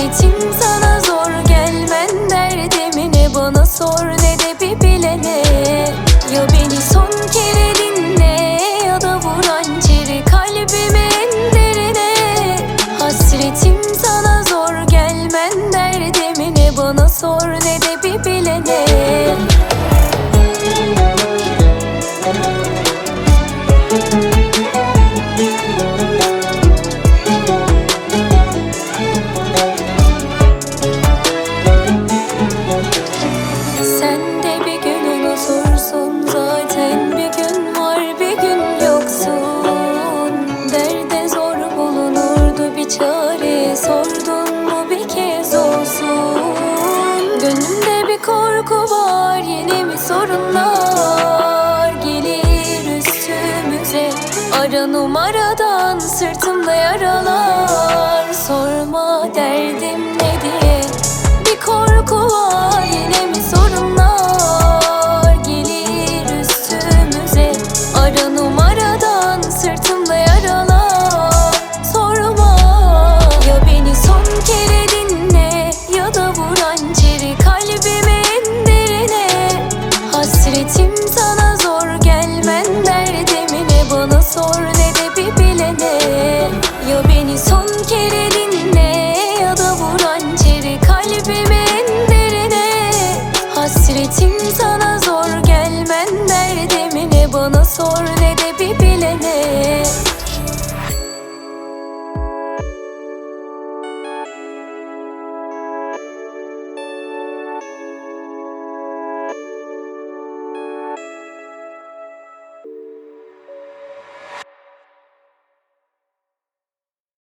Hasretim sana zor gelmen derdimi ne, bana sor ne de bir bilene. Ya beni son kere dinle ya da vur hançeri kalbimin en derine. Hasretim sana zor gelmen derdimi ne, bana sor ne de bir bilene. Sen de bir gün unutursun, zaten bir gün var bir gün yoksun. Derde zor bulunurdu bir çare, sordun mu bir kez olsun. Gönlümde bir korku var, yine mi sorunlar gelir üstümüze. Ara numaradan sırtımda yaralar, sorma derdim ne diye. Bir korku var, yine mi sorunlar gelir üstümüze. Ara numaradan sırtımda yaralar, sorma. Ya beni son kere dinle ya da vur hançeri kalbimin derine. Hasretim sana zor gelmen derdimi ne, bana sor ne de bir bilene. Ya beni son kere dinle ya da vur hançeri kalbimin derine. Hasretim sana zor gelmen derdimi ne, bana sor